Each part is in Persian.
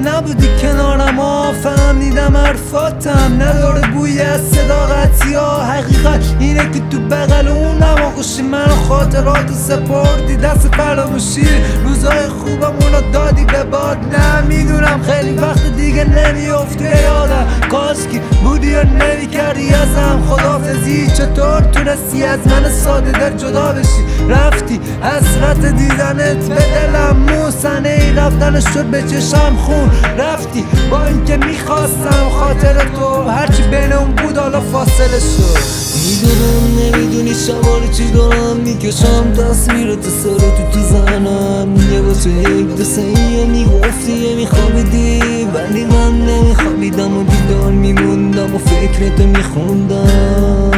نبودی کنارم فهمیدم حرفاتم نداره بوی از صداقتی ها. حقیقت اینه که تو بغل اونم آغوشی منو خاطرات سپردی دست فراموشی. روزای خوبمونو دادی به باد. نمیدونم خیلی وقت دیگه نمیافتی یادم. کاشکی بودی یا نمیکردی ازم خداحافظی. چطور تونستی از من ساده دل جدا بشی؟ رفتی حسرت دیدنت به دلم موسنه ای رفتنش شد به چشم خون. رفتی با اینکه میخواستم خاطر تو هرچی بین اون بود حالا فاصله شد. میدونم نمیدونی شباره چی دارم میکشم تصویرت سر تو ذهنم. یه با تو یک دو سه میگفتی یه میخوابیدی ولی من نمیخوابیدم و بیدار میموندم و فکرتو میخوندم.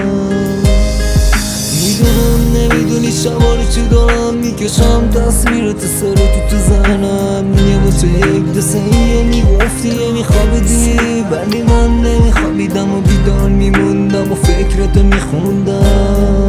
میدونم نمیدونی شباره چی دارم میکشم تصویرت سر تو ذهنم. یه با تو یک دو سه میگفتی یه میخوابیدی ولی من نمیخوابیدم و بیدار میموندم و فکرتو میخوندم.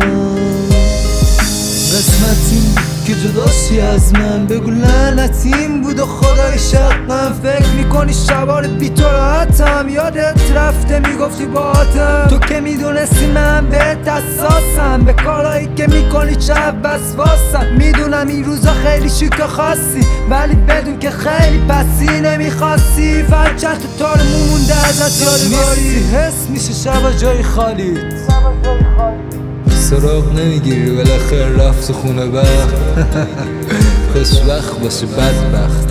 قسمتی که جداشی از من بگو لعنتیم بود و خدای شقم. فکر میکنی شبار بی تو راحتم یادت رفته میگفتی باهاتم. تو که میدونستی من بهت حساسم به کارهایی که میکنی چه وسواسم. میدونم این روزا خیلی شیک و خاصی ولی بدون که خیلی پسی نمیخواستی. فقط چند تا تار مونده ازت یادگاری حس میشه شبا جای خالی. سراغ نمیگیری بالاخره رفت خونه بخت. خوشبخت باشه بدبخت.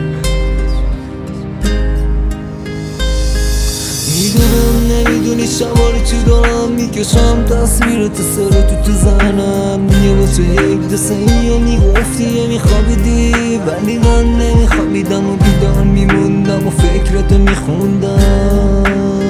میدونم نمیدونی شباره چی دارم میکشم تصویرت سر تو ذهنم. یه با تو یک دو سه میگفتی یه میخوابیدی ولی من نمیخوابیدم و بیدار میموندم و فکرتو میخوندم.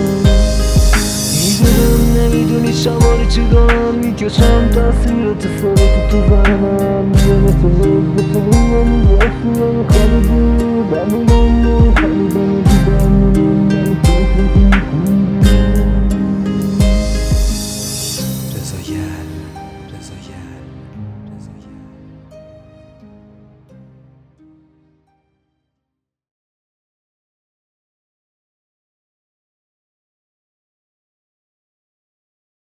میدونم نمیدونی شباره چی دارم میکشم تصویرت سر تو ذهنم. یه با تو یک دو سه میگفتی یه میخوابیدی ولی من نمیخوابیدم و بیدار میموندم و فکرتو میخوندم.